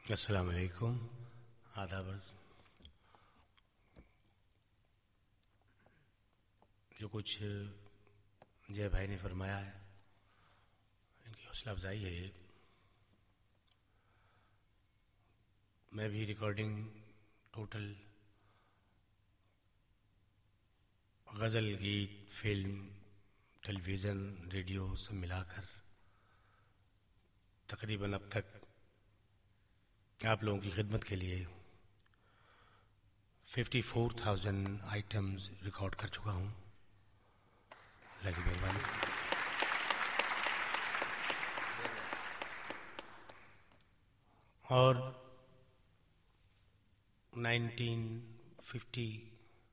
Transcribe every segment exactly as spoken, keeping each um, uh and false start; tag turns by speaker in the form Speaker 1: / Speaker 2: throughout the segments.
Speaker 1: अस्सलाम वालेकुम, आदाब। जो कुछ जय भाई ने फरमाया है, इनकी हौसला अफजाई है ये। मैं भी रिकॉर्डिंग टोटल गज़ल, गीत, फिल्म, टेलीविज़न, रेडियो सब मिलाकर तकरीबन अब तक आप लोगों की खिदमत के लिए चौवन हज़ार आइटम्स रिकॉर्ड कर चुका हूँ। अल्लाह की मेहरबानी। और उन्नीस सौ पचास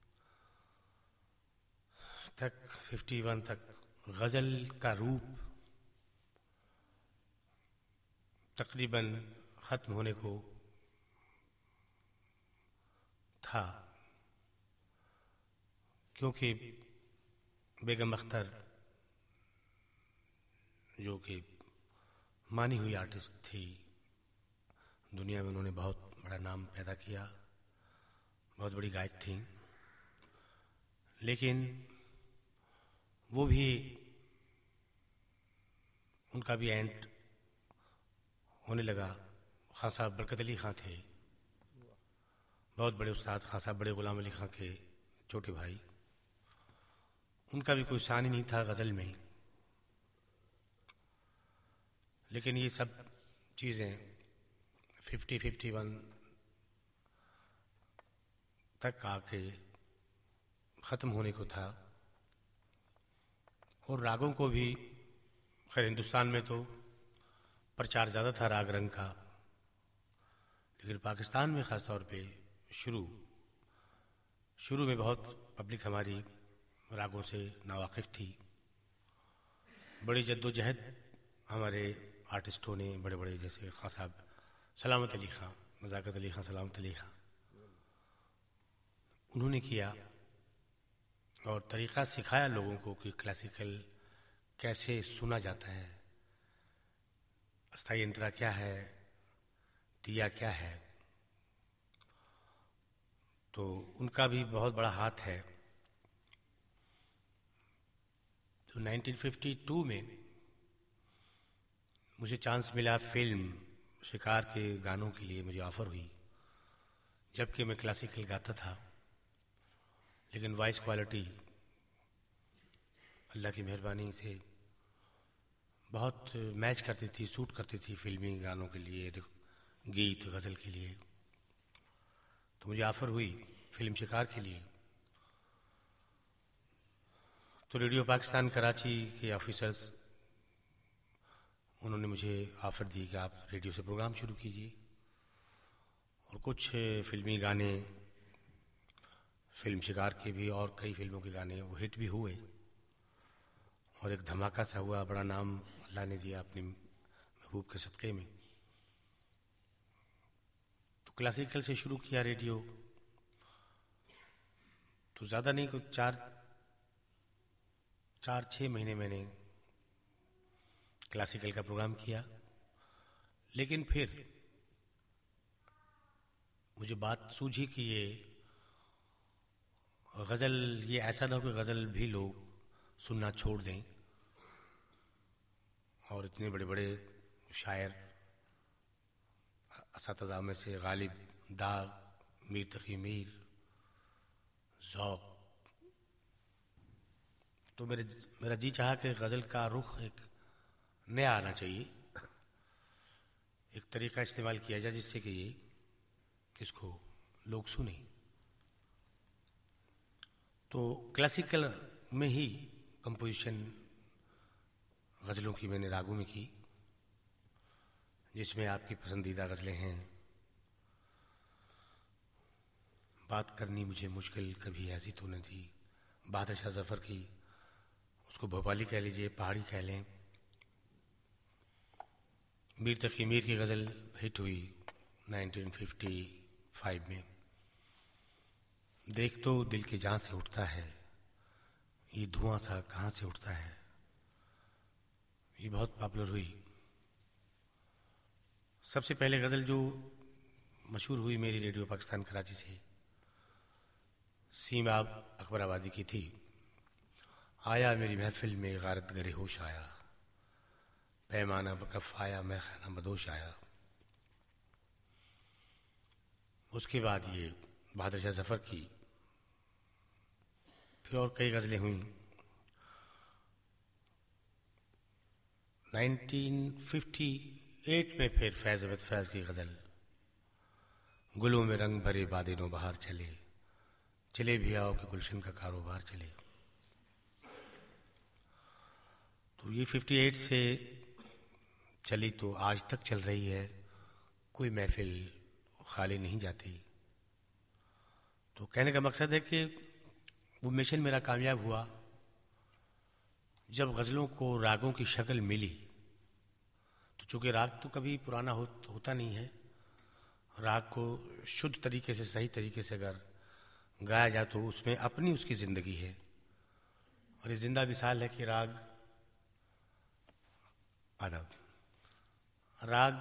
Speaker 1: तक इक्यावन तक गज़ल का रूप तकरीबन ख़त्म होने को था, क्योंकि बेगम अख्तर जो कि मानी हुई आर्टिस्ट थी, दुनिया में उन्होंने बहुत बड़ा नाम पैदा किया, बहुत बड़ी गायक थी, लेकिन वो भी, उनका भी एंड होने लगा। खां साहब बरकत अली खां थे, बहुत बड़े उस्ताद खां साहब, बड़े गुलाम अली खां के छोटे भाई। उनका भी कोई शान ही नहीं था गज़ल में, लेकिन ये सब चीज़ें फिफ्टी फिफ्टी वन तक आके ख़त्म होने को था। और रागों को भी, खैर हिंदुस्तान में तो प्रचार ज़्यादा था राग रंग का, लेकिन पाकिस्तान में ख़ास तौर पे शुरू शुरू में बहुत पब्लिक हमारी रागों से नावाकिफ़ थी। बड़ी जद्दोजहद हमारे आर्टिस्टों ने, बड़े बड़े जैसे खां साहब, सलामत अली खां, नज़ाकत अली खां, सलामत अली खां, उन्होंने किया और तरीक़ा सिखाया लोगों को कि क्लासिकल कैसे सुना जाता है, अस्थाई अंतरा क्या है, दिया क्या है। तो उनका भी बहुत बड़ा हाथ है। तो उन्नीस सौ बावन में मुझे चांस मिला, फिल्म शिकार के गानों के लिए मुझे ऑफ़र हुई, जबकि मैं क्लासिकल गाता था, लेकिन वॉइस क्वालिटी अल्लाह की मेहरबानी से बहुत मैच करती थी, सूट करती थी फिल्मी गानों के लिए, गीत गज़ल के लिए। तो मुझे ऑफ़र हुई फिल्म शिकार के लिए। तो रेडियो पाकिस्तान कराची के ऑफिसर्स, उन्होंने मुझे ऑफ़र दी कि आप रेडियो से प्रोग्राम शुरू कीजिए। और कुछ फिल्मी गाने, फिल्म शिकार के भी और कई फिल्मों के गाने वो हिट भी हुए, और एक धमाका सा हुआ, बड़ा नाम अल्लाह ने दिया अपनी महबूब के सदक़े में। तो क्लासिकल से शुरू किया रेडियो, तो ज़्यादा नहीं, कुछ चार चार छः महीने मैंने क्लासिकल का प्रोग्राम किया। लेकिन फिर मुझे बात सूझी कि ये गज़ल, ये ऐसा ना हो कि गज़ल भी लोग सुनना छोड़ दें। और इतने बड़े बड़े शायर असातिज़ा में से गालिब, दाग, मीर तक़ी मीर, ज़ौक़, तो मेरे मेरा जी चाहा कि गज़ल का रुख एक नया आना चाहिए, एक तरीक़ा इस्तेमाल किया जाए जिससे कि ये इसको लोग सुने। तो क्लासिकल में ही कंपोजिशन गज़लों की मैंने रागों में की, जिसमें आपकी पसंदीदा गज़लें हैं। बात करनी मुझे मुश्किल कभी ऐसी तो न थी, बहादुर शाह ज़फ़र की, उसको भोपाली कह लीजिए, पहाड़ी कह लें। मीर तक़ी मीर की गज़ल हिट हुई उन्नीस सौ पचपन में, देख तो दिल की जान से उठता है, ये धुआं सा कहाँ से उठता है, ये बहुत पॉपुलर हुई। सबसे पहले गज़ल जो मशहूर हुई मेरी रेडियो पाकिस्तान कराची से, सीमा अकबराबादी की थी। आया मेरी महफिल में गारत गरे होश आया, पैमाना बकफ आया मैं खाना बदोश आया। उसके बाद ये बहादुर शाह जफर की फिर और कई गज़लें हुई। नाइनटीन फिफ्टी एट में फिर फैज़ अहमद फैज़ की गज़ल, गुलों में रंग भरे बादिनों बहार चले, चले भी आओ कि गुलशन का कारोबार चले। तो ये फिफ्टी एट से चली तो आज तक चल रही है, कोई महफिल खाली नहीं जाती। तो कहने का मकसद है कि वो मिशन मेरा कामयाब हुआ जब गज़लों को रागों की शक्ल मिली। तो चूँकि राग तो कभी पुराना हो, होता नहीं है, राग को शुद्ध तरीके से सही तरीके से अगर गाया जाए तो उसमें अपनी उसकी ज़िंदगी है। और ये जिंदा मिसाल है कि राग आदब राग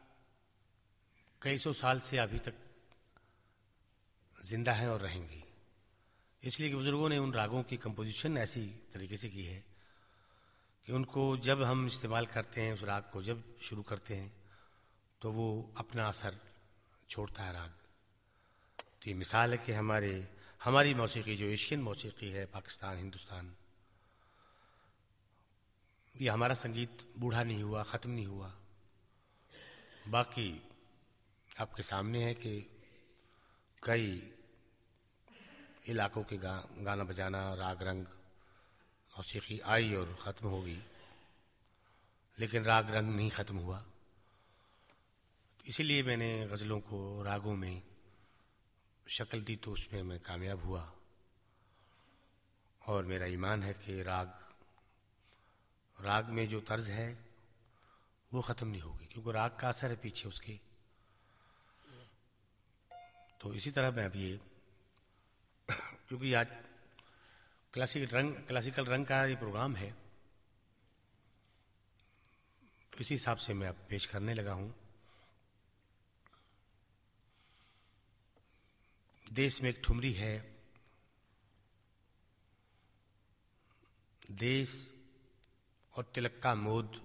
Speaker 1: कई सौ साल से अभी तक जिंदा है और रहेंगी, इसलिए कि बुजुर्गों ने उन रागों की कंपोजिशन ऐसी तरीके से की है कि उनको जब हम इस्तेमाल करते हैं, उस राग को जब शुरू करते हैं तो वो अपना असर छोड़ता है राग। तो ये मिसाल है कि हमारे हमारी मौसीकी जो एशियन मौसीकी है, पाकिस्तान हिंदुस्तान, ये हमारा संगीत बूढ़ा नहीं हुआ, ख़त्म नहीं हुआ। बाकी आपके सामने है कि कई इलाकों के गा, गाना बजाना, राग रंग मौसीकी आई और ख़त्म होगी, लेकिन राग रंग नहीं ख़त्म हुआ। इसीलिए मैंने गज़लों को रागों में शक्ल दी, तो उसमें मैं कामयाब हुआ। और मेरा ईमान है कि राग राग में जो तर्ज है वो ख़त्म नहीं होगी, क्योंकि राग का असर है पीछे उसके। तो इसी तरह मैं अब ये, क्योंकि आज क्लासिकल रंग क्लासिकल रंग का ये प्रोग्राम है, तो इसी हिसाब से मैं अब पेश करने लगा हूँ। देश में एक ठुमरी है, देश और तिलक का मोद,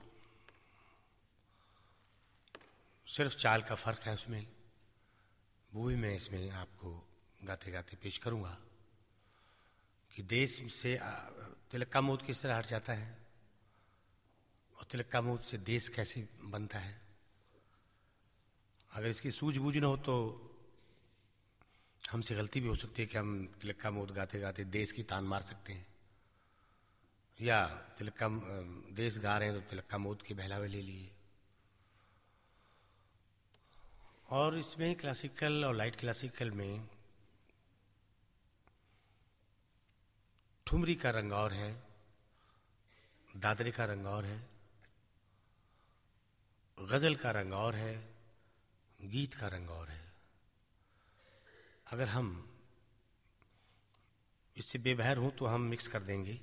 Speaker 1: सिर्फ चाल का फर्क है उसमें, वो भी मैं इसमें आपको गाते गाते पेश करूंगा कि देश से तिलक का मोद किस तरह हट जाता है और तिलक का मोद से देश कैसे बनता है। अगर इसकी सूझबूझ न हो तो हमसे गलती भी हो सकती है कि हम तिलक का मोद गाते गाते देश की तान मार सकते हैं, या तिलक का देश गा रहे हैं तो तिलक का मोद के बहलावे ले लिए। और इसमें क्लासिकल और लाइट क्लासिकल में ठुमरी का रंग और है, दादरे का रंग और है, गजल का रंग और है, गीत का रंग और है। अगर हम इससे बेबहर हों तो हम मिक्स कर देंगे,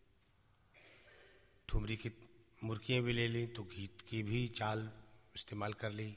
Speaker 1: ठुमरी की मुर्कियाँ भी ले ली तो गीत की भी चाल इस्तेमाल कर ली।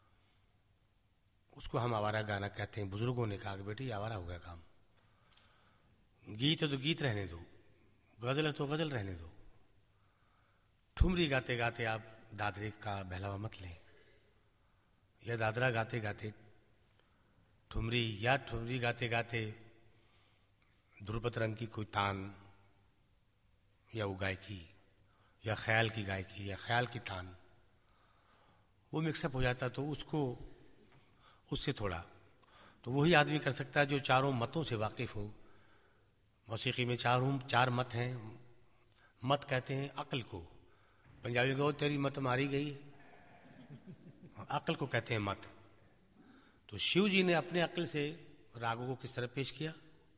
Speaker 1: उसको हम आवारा गाना कहते हैं। बुजुर्गों ने कहा कि बेटी आवारा हो गया काम, गीत है तो गीत रहने दो, गजल है तो गजल रहने दो। ठुमरी गाते गाते आप दादरे का बहलावा मत लें, या दादरा गाते गाते ठुमरी, या ठुमरी गाते गाते ध्रुपद रंग की कोई तान या वो गायकी, या ख्याल की गायकी या ख्याल की तान, वो मिक्सअप हो जाता। तो उसको उससे थोड़ा तो वही आदमी कर सकता है जो चारों मतों से वाकिफ हो। मौसीकी में चारों चार मत हैं। मत कहते हैं अक्ल को, पंजाबी में तेरी मत मारी गई, अक्ल को कहते हैं मत। तो शिव जी ने अपने अक्ल से रागों को किस तरह पेश किया,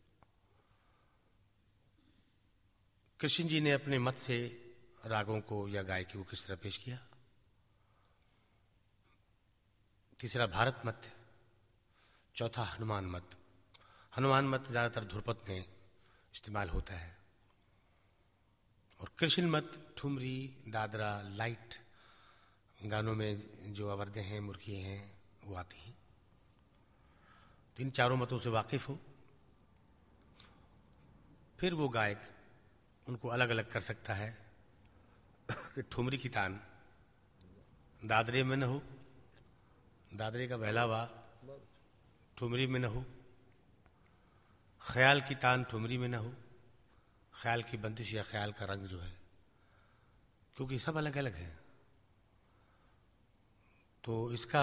Speaker 1: कृष्ण जी ने अपने मत से रागों को या गायकी को किस तरह पेश किया। तीसरा भारत मत, चौथा हनुमान मत। हनुमान मत ज्यादातर ध्रुपद में इस्तेमाल होता है, और कृष्ण मत ठुमरी, दादरा, लाइट गानों में जो आवर्दें हैं, मुर्कियाँ हैं, वो आती हैं। इन चारों मतों से वाकिफ हो, फिर वो गायक उनको अलग अलग कर सकता है कि ठुमरी की तान दादरे में न हो, दादरे का बहलावा ठुमरी में न हो, ख्याल की तान ठुमरी में न हो, ख्याल की बंदिश या ख्याल का रंग जो है, क्योंकि सब अलग अलग है। तो इसका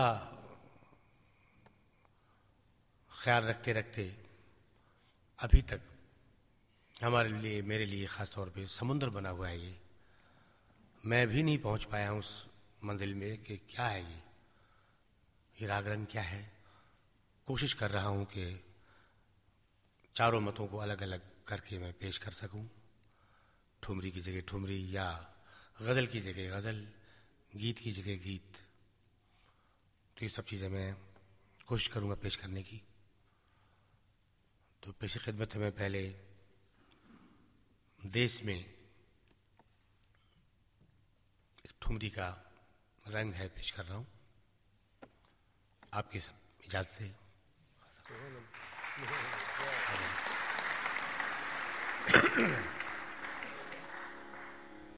Speaker 1: ख्याल रखते रखते अभी तक हमारे लिए, मेरे लिए ख़ास तौर पे समुद्र बना हुआ है ये। मैं भी नहीं पहुंच पाया हूं उस मंजिल में कि क्या है ये ये राग रंग क्या है। कोशिश कर रहा हूं कि चारों मतों को अलग अलग करके मैं पेश कर सकूं। ठुमरी की जगह ठुमरी, या गज़ल की जगह गज़ल, गीत की जगह गीत। तो ये सब चीज़ें मैं कोशिश करूंगा पेश करने की। तो पेश खिदमत में पहले देश में एक ठुमरी का रंग है पेश कर रहा हूं, आपकी सब इजाज़त से।